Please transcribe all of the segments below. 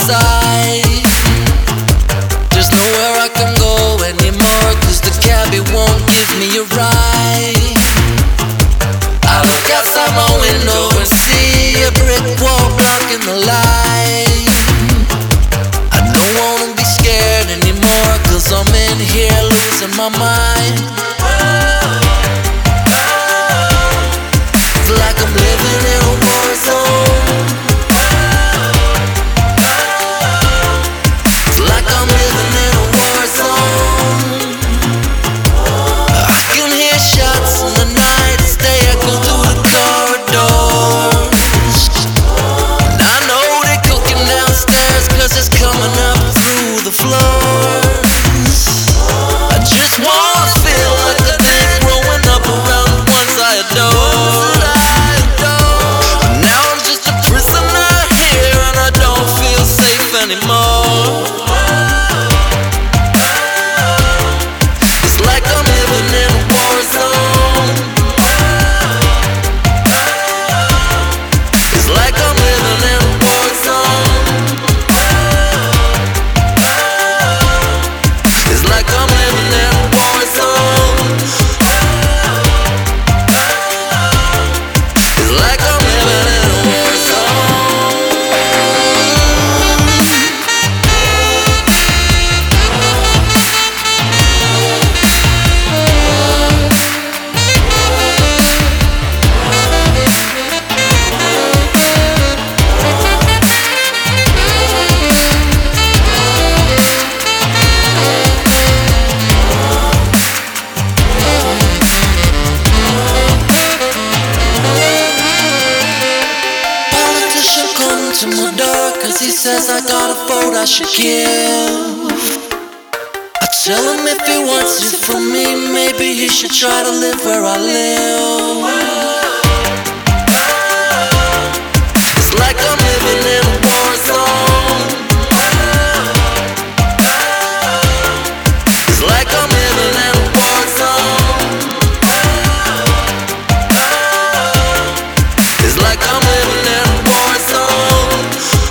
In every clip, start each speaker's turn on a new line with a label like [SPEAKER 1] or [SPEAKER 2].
[SPEAKER 1] side. There's nowhere I can go anymore, 'cause the cabbie won't give me a ride. I look outside my window and see a brick wall blocking the light. I don't wanna be scared anymore, 'cause I'm in here losing my mind. It's like I'm living in a war zone. It's like I'm living in a war zone. I can hear shots in the night as they echo through the corridors. And I know they're cooking downstairs, 'cause it's coming up through the floors. I just wanna feel like a thing growing up around the ones I adore. Now I'm just a prisoner here, and I don't feel safe anymore. It's like I'm living in a war zone. It's like I'm living in a war zone. It's like I'm living in a war zone. It's like I'm living in a war zone. Politician come to my door, 'cause he says I got a vote I should give. I tell him if he wants it from me, maybe he should try to live where I live. It's like I'm living in a war zone. It's like I'm living in a war zone. It's like I'm living in a war zone.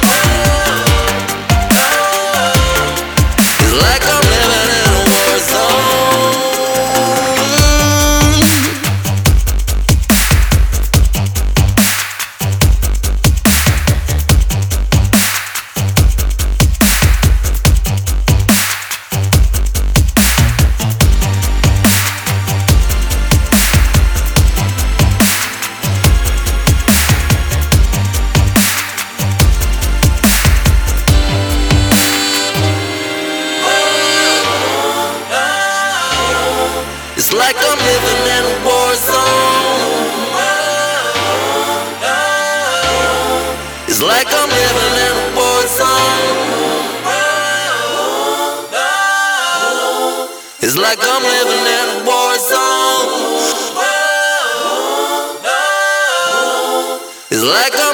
[SPEAKER 1] It's like I'm living in a war zone. It's like I'm living in a war zone. It's like I'm living in a war zone. It's like I'm living in a war zone. It's like I'm